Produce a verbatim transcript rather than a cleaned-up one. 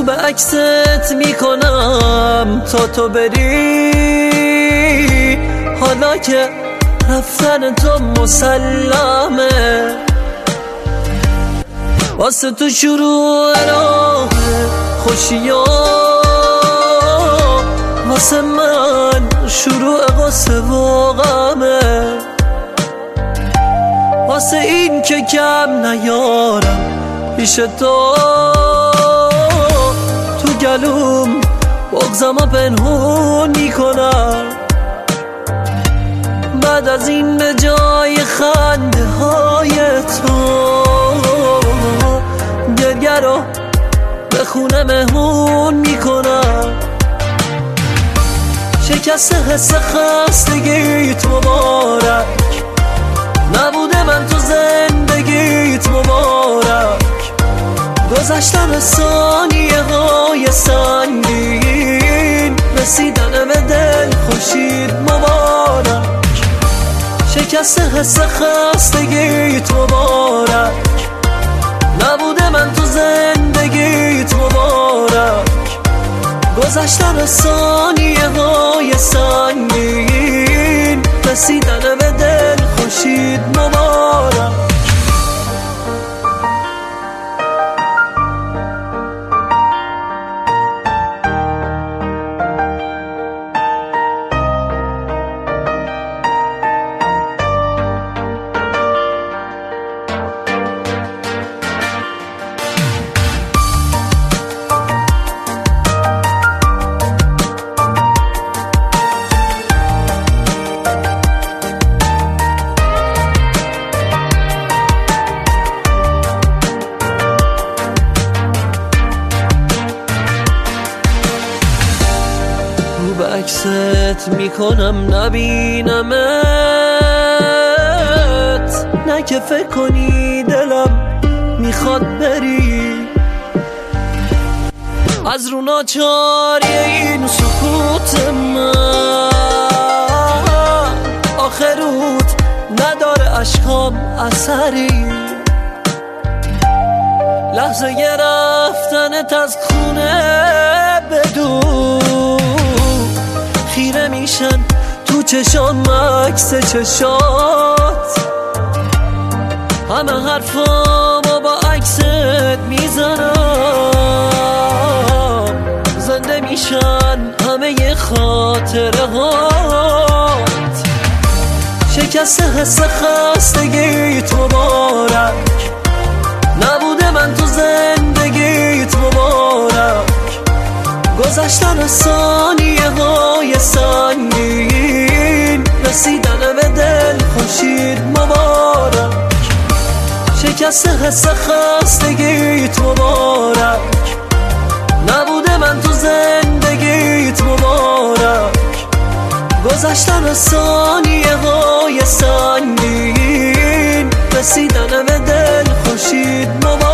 به عکست میکنم تا تو بری، حالا که رفتن تو مسلمه. واسه تو شروع راه خوشیا، واسه من شروع قصه و غمه. واسه این که کم نیارم پیش تو، تو گلوم بغزمو پنهون میکنم. بعد از این به جای خنده های تو، گریه رو به خونه مهمون میکنم. شکست حس خستگیت مبارک، نبوده من تو زندگیت مبارک. گذشتن ثانیه های سنگین، رسیدن به دل خورشید مبارک. شکست حس خستگیت مبارک، نبوده من تو زندگیت مبارک. گذشتن ثانیه های سنگین، رسیدن به دل خورشید مبارک. به عکست میکنم نبینمت، نه که فکر کنی دلم میخواد بری. از رو ناچاری این سکوت من، آخروت نداره اشکام اثری. لحظه رفتنت از خونه بدون، خیره میشن تو چشام عکس چشات. همه حرفامو با عکست میزنم، زنده میشن همه خاطره هات. شکست حس خستگیت مبارک، نبوده من تو زندگیت مبارک. گذشتن ثانیه های سنگین، رسیدن به دل خورشید مبارک. شکست حس خستگیت مبارک، نبوده من تو زندگیت مبارک. گذشتن ثانیه های سنگین، رسیدن به دل خورشید مبارک.